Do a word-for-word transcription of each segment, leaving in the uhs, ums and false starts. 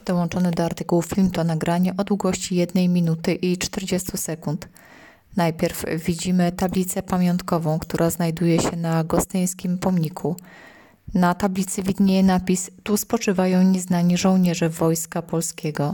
Dołączony do artykułu film to nagranie o długości jednej minuty i czterdziestu sekund. Najpierw widzimy tablicę pamiątkową, która znajduje się na gostyńskim pomniku. Na tablicy widnieje napis: tu spoczywają nieznani żołnierze Wojska Polskiego.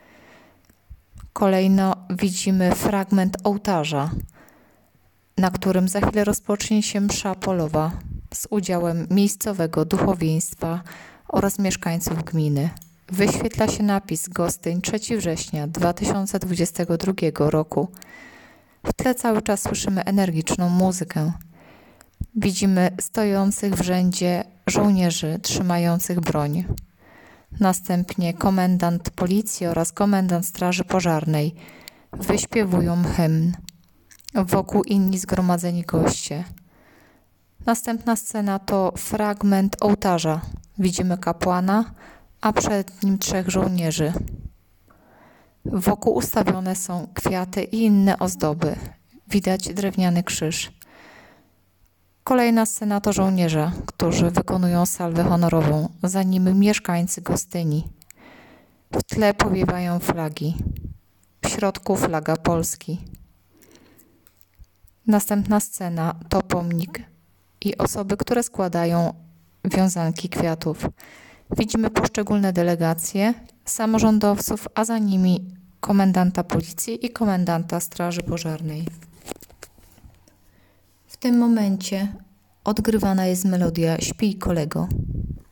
Kolejno widzimy fragment ołtarza, na którym za chwilę rozpocznie się msza polowa z udziałem miejscowego duchowieństwa oraz mieszkańców gminy. Wyświetla się napis Gostyń, trzeciego września dwa tysiące dwudziestego drugiego roku. W tle cały czas słyszymy energiczną muzykę. Widzimy stojących w rzędzie żołnierzy trzymających broń. Następnie komendant policji oraz komendant straży pożarnej wyśpiewują hymn. Wokół inni zgromadzeni goście. Następna scena to fragment ołtarza. Widzimy kapłana, a przed nim trzech żołnierzy. Wokół ustawione są kwiaty i inne ozdoby. Widać drewniany krzyż. Kolejna scena to żołnierze, którzy wykonują salwę honorową, za nimi mieszkańcy Gostyni. W tle powiewają flagi. W środku flaga Polski. Następna scena to pomnik i osoby, które składają wiązanki kwiatów. Widzimy poszczególne delegacje samorządowców, a za nimi komendanta policji i komendanta straży pożarnej. W tym momencie odgrywana jest melodia Śpij kolego.